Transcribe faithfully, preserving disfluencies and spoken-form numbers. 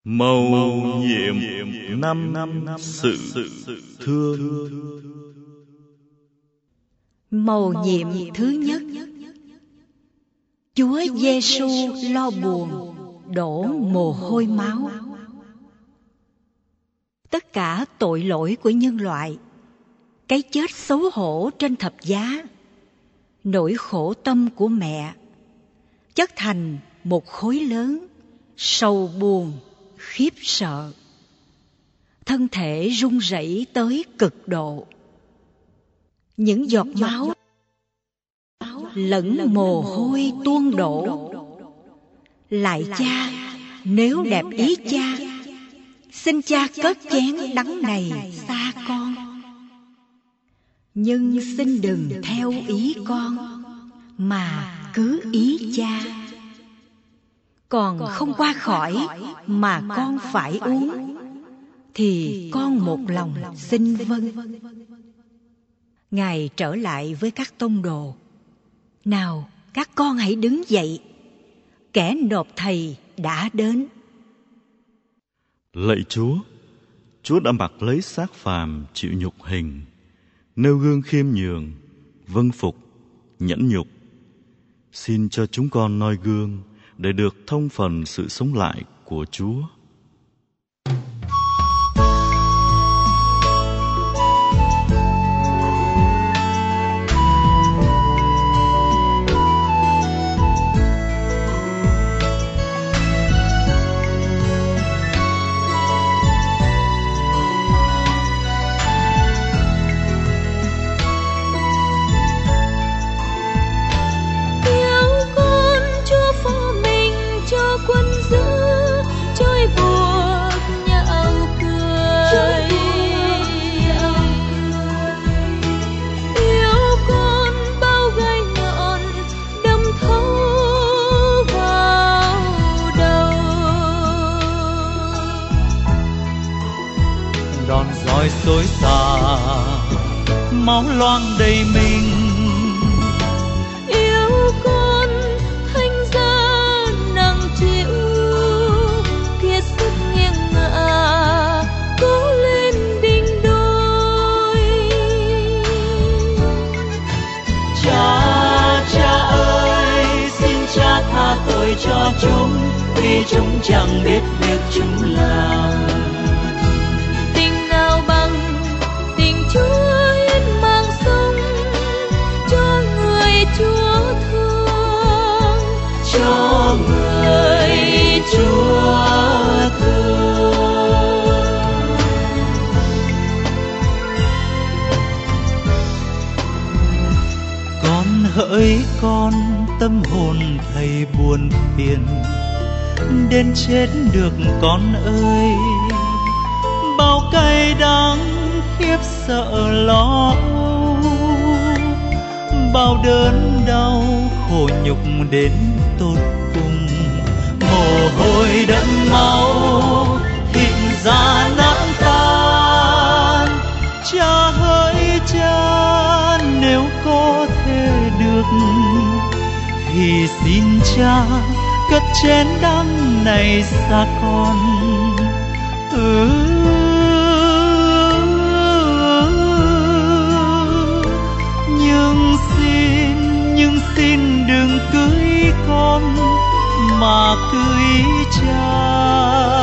Mầu nhiệm năm sự thương. Mầu nhiệm thứ nhất. Chúa Giêsu lo buồn, đổ mồ hôi máu. Tất cả tội lỗi của nhân loại, cái chết xấu hổ trên thập giá, nỗi khổ tâm của mẹ, chất thành một khối lớn, sầu buồn, khiếp sợ. Thân thể run rẩy tới cực độ. Những giọt máu lẫn mồ hôi tuôn đổ. Lại cha, nếu đẹp ý cha, xin cha cất chén đắng này xa con. Nhưng xin đừng theo ý con, mà cứ ý cha. Còn không qua khỏi mà con phải uống, thì con một lòng xin vâng. Ngài trở lại với các tông đồ. Nào, các con hãy đứng dậy, kẻ nộp thầy đã đến. Lạy Chúa, Chúa đã mặc lấy xác phàm chịu nhục hình, nêu gương khiêm nhường, vâng phục, nhẫn nhục. Xin cho chúng con noi gương để được thông phần sự sống lại của Chúa. Xối xả máu loang đầy mình, yêu con thanh giá nặng chịu, kiệt sức nghiêng ngả cố lên đỉnh đồi. Cha, cha ơi, xin cha tha tội cho chúng, vì chúng chẳng biết việc chúng làm. Chúa hiến mang sống cho người Chúa thương, cho người Chúa thương. Con hỡi con, tâm hồn thầy buồn phiền, đến chết được con ơi. Bao cay đắng khiếp sợ lo âu, bao đớn đau khổ nhục đến tột cùng. Mồ hôi đẫm máu, thịt da nát tan. Cha hỡi cha, nếu có thể được, thì xin cha cất chén đắng này xa con. Ừ. Nhưng xin, nhưng xin đừng cưới con, mà cưới cha.